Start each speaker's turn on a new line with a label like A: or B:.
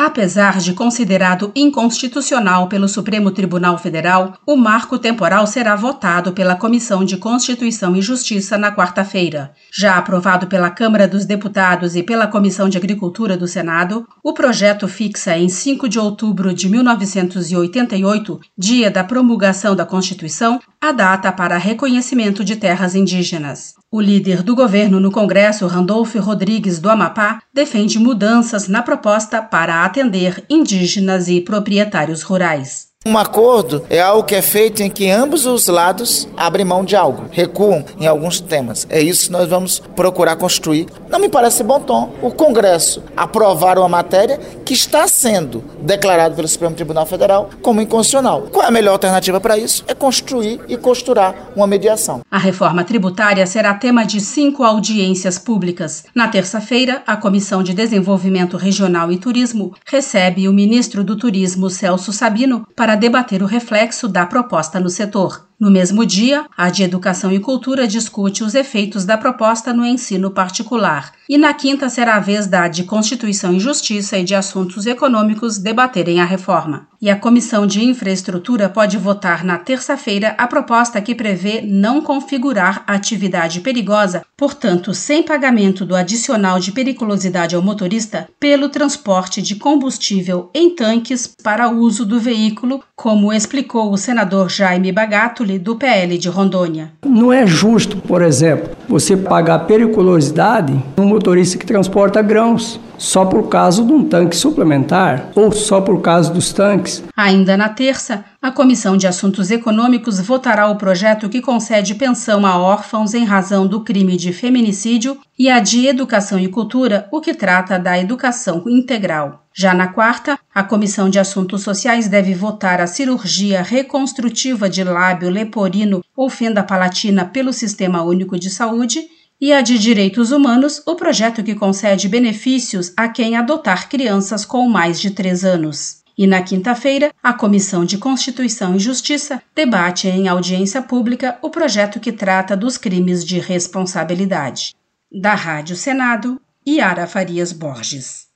A: Apesar de considerado inconstitucional pelo Supremo Tribunal Federal, o marco temporal será votado pela Comissão de Constituição e Justiça na quarta-feira. Já aprovado pela Câmara dos Deputados e pela Comissão de Agricultura do Senado, o projeto fixa em 5 de outubro de 1988, dia da promulgação da Constituição, a data para reconhecimento de terras indígenas. O líder do governo no Congresso, Randolfo Rodrigues, do Amapá, defende mudanças na proposta para atender indígenas e proprietários rurais.
B: Um acordo é algo que é feito em que ambos os lados abrem mão de algo, recuam em alguns temas. É isso que nós vamos procurar construir. Não me parece bom tom o Congresso aprovar uma matéria que está sendo declarada pelo Supremo Tribunal Federal como inconstitucional. Qual é a melhor alternativa para isso? É construir e costurar uma mediação.
A: A reforma tributária será tema de 5 audiências públicas. Na terça-feira, a Comissão de Desenvolvimento Regional e Turismo recebe o ministro do Turismo, Celso Sabino, para debater o reflexo da proposta no setor. No mesmo dia, a de Educação e Cultura discute os efeitos da proposta no ensino particular. E na quinta será a vez da de Constituição e Justiça e de Assuntos Econômicos debaterem a reforma. E a Comissão de Infraestrutura pode votar na terça-feira a proposta que prevê não configurar atividade perigosa, portanto, sem pagamento do adicional de periculosidade ao motorista, pelo transporte de combustível em tanques para uso do veículo, como explicou o senador Jaime Bagatoli, do PL de Rondônia.
C: Não é justo, por exemplo, você pagar periculosidade no motorista que transporta grãos, só por causa de um tanque suplementar ou só por causa dos tanques.
A: Ainda na terça, a Comissão de Assuntos Econômicos votará o projeto que concede pensão a órfãos em razão do crime de feminicídio e a de Educação e Cultura, o que trata da educação integral. Já na quarta, a Comissão de Assuntos Sociais deve votar a cirurgia reconstrutiva de lábio leporino ou fenda palatina pelo Sistema Único de Saúde, e a de Direitos Humanos, o projeto que concede benefícios a quem adotar crianças com mais de 3 anos. E na quinta-feira, a Comissão de Constituição e Justiça debate em audiência pública o projeto que trata dos crimes de responsabilidade. Da Rádio Senado, Yara Farias Borges.